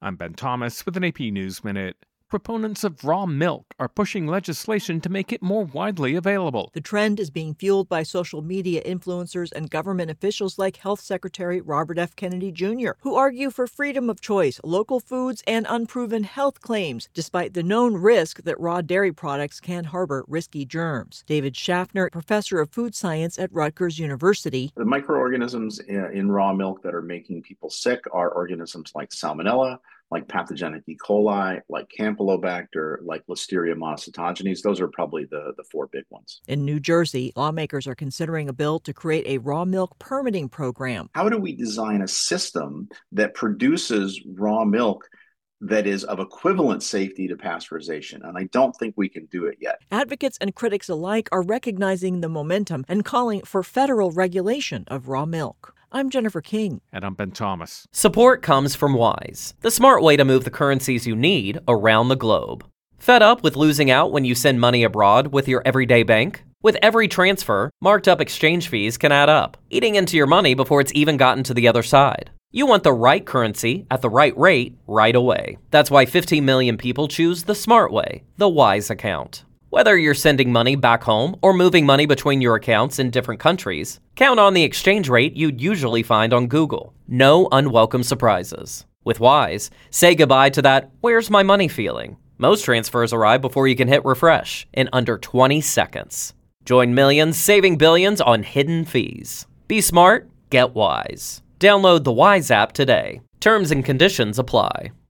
I'm Ben Thomas with an AP News Minute. Proponents of raw milk are pushing legislation to make it more widely available. The trend is being fueled by social media influencers and government officials like Health Secretary Robert F. Kennedy Jr., who argue for freedom of choice, local foods, and unproven health claims, despite the known risk that raw dairy products can harbor risky germs. David Schaffner, professor of food science at Rutgers University. The microorganisms in raw milk that are making people sick are organisms like Salmonella, like pathogenic E. coli, like Campylobacter, like Listeria monocytogenes. Those are probably the four big ones. In New Jersey, lawmakers are considering a bill to create a raw milk permitting program. How do we design a system that produces raw milk that is of equivalent safety to pasteurization? And I don't think we can do it yet. Advocates and critics alike are recognizing the momentum and calling for federal regulation of raw milk. I'm Jennifer King. And I'm Ben Thomas. Support comes from Wise, the smart way to move the currencies you need around the globe. Fed up with losing out when you send money abroad with your everyday bank? With every transfer, marked up exchange fees can add up, eating into your money before it's even gotten to the other side. You want the right currency at the right rate right away. That's why 15 million people choose the smart way, the Wise account. Whether you're sending money back home or moving money between your accounts in different countries, count on the exchange rate you'd usually find on Google. No unwelcome surprises. With Wise, say goodbye to that "where's my money" feeling. Most transfers arrive before you can hit refresh in under 20 seconds. Join millions saving billions on hidden fees. Be smart, get Wise. Download the Wise app today. Terms and conditions apply.